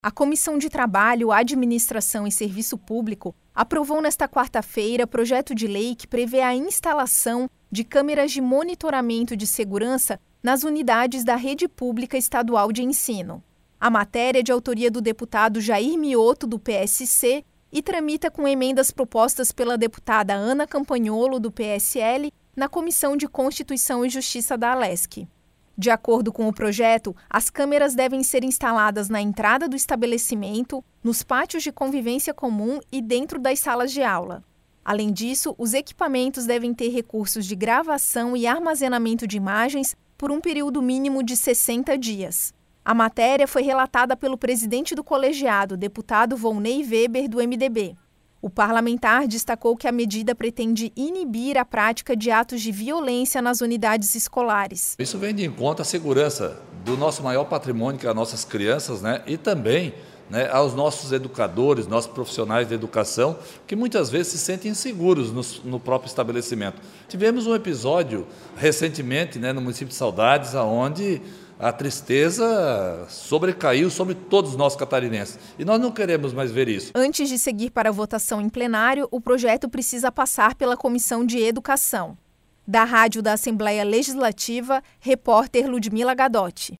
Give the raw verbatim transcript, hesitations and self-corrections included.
A Comissão de Trabalho, Administração e Serviço Público aprovou nesta quarta-feira projeto de lei que prevê a instalação de câmeras de monitoramento de segurança nas unidades da rede pública estadual de ensino. A matéria é de autoria do deputado Jair Mioto, do P S C, e tramita com emendas propostas pela deputada Ana Campagnolo, do P S L, na Comissão de Constituição e Justiça da Alesc. De acordo com o projeto, as câmeras devem ser instaladas na entrada do estabelecimento, nos pátios de convivência comum e dentro das salas de aula. Além disso, os equipamentos devem ter recursos de gravação e armazenamento de imagens por um período mínimo de sessenta dias. A matéria foi relatada pelo presidente do colegiado, deputado Volney Weber, do M D B. O parlamentar destacou que a medida pretende inibir a prática de atos de violência nas unidades escolares. Isso vem de encontro à segurança do nosso maior patrimônio, que é as nossas crianças, né? E também, né, aos nossos educadores, nossos profissionais de educação, que muitas vezes se sentem inseguros no, no próprio estabelecimento. Tivemos um episódio recentemente, né, no município de Saudades, onde a tristeza sobrecaiu sobre todos nós catarinenses. E nós não queremos mais ver isso. Antes de seguir para a votação em plenário, o projeto precisa passar pela Comissão de Educação. Da Rádio da Assembleia Legislativa, repórter Ludmila Gadotti.